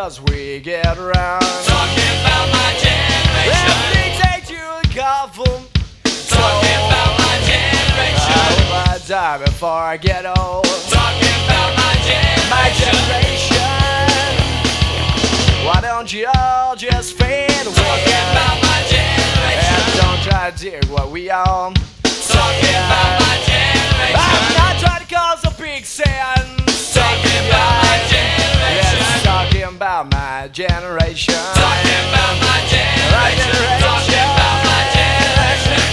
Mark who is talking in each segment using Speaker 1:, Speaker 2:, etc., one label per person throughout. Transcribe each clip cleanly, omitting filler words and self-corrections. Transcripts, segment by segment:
Speaker 1: 'cause we get around.
Speaker 2: Talking about my generation.
Speaker 1: Dictate you a couple.
Speaker 2: Talking about my generation.
Speaker 1: I hope I die before I get old.
Speaker 2: Talking about my generation.
Speaker 1: My generation. Why don't you all just fade away?
Speaker 2: Talking about my generation.
Speaker 1: And don't try to dig what we own.
Speaker 2: Talking about my generation.
Speaker 1: I'm not trying to cause a big sense.
Speaker 2: Talking about my generation.
Speaker 1: Yes, talking about my generation.
Speaker 2: Talking about my generation. Talking about my generation.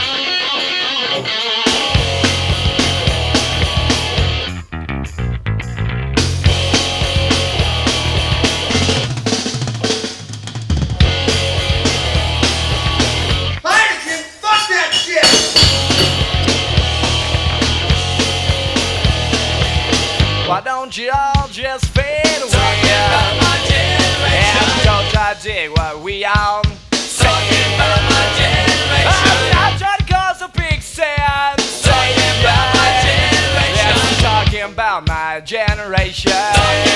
Speaker 3: Heineken, fuck that shit!
Speaker 1: Why don't you all just fade away?
Speaker 2: Talking about my generation.
Speaker 1: And don't try to dig what we own.
Speaker 2: Talking about my generation.
Speaker 1: I'm not trying to cause a big sense.
Speaker 2: Talking about my generation.
Speaker 1: Yes, talking about my generation.
Speaker 2: Talking